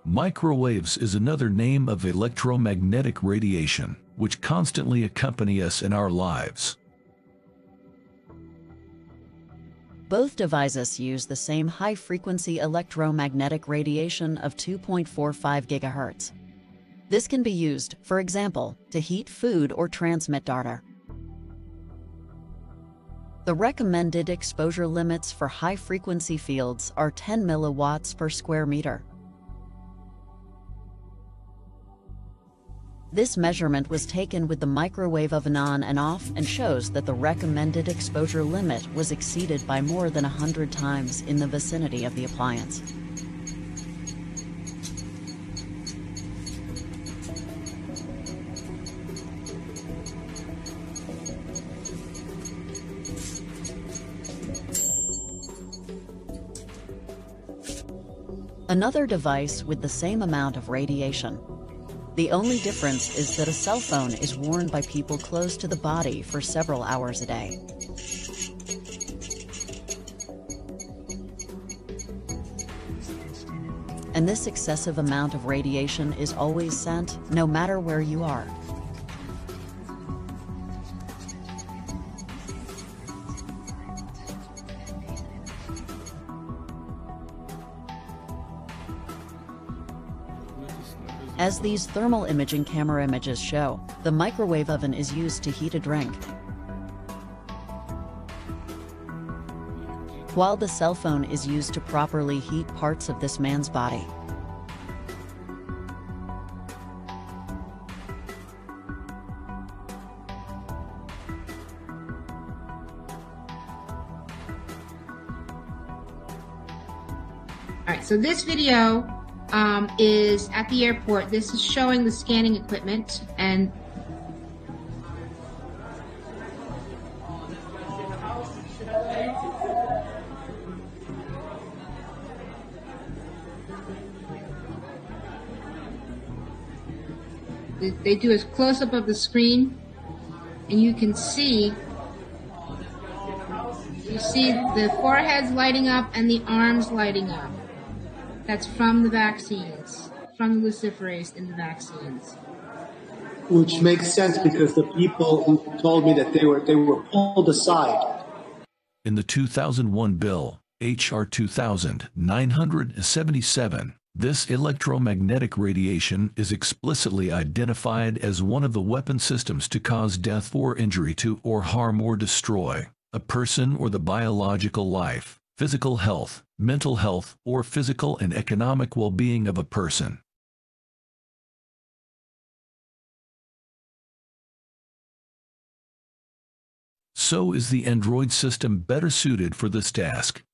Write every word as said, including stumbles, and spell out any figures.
Microwaves is another name of electromagnetic radiation, which constantly accompany us in our lives. Both devices use the same high-frequency electromagnetic radiation of two point four five gigahertz. This can be used, for example, to heat food or transmit data. The recommended exposure limits for high-frequency fields are ten milliwatts per square meter. This measurement was taken with the microwave oven on and off and shows that the recommended exposure limit was exceeded by more than one hundred times in the vicinity of the appliance. Another device with the same amount of radiation. The only difference is that a cell phone is worn by people close to the body for several hours a day. And this excessive amount of radiation is always sent, no matter where you are. As these thermal imaging camera images show, the microwave oven is used to heat a drink, while the cell phone is used to properly heat parts of this man's body. All right, so this video Um, is at the airport. This is showing the scanning equipment, and they, they do a close-up of the screen, and you can see you see the foreheads lighting up and the arms lighting up. That's from the vaccines, from the luciferase in the vaccines. Which makes sense because the people who told me that they were they were pulled aside. In the two thousand one bill, H R two thousand nine hundred seventy-seven, this electromagnetic radiation is explicitly identified as one of the weapon systems to cause death or injury to or harm or destroy a person or the biological life, physical health, mental health, or physical and economic well-being of a person. So is the Android system better suited for this task?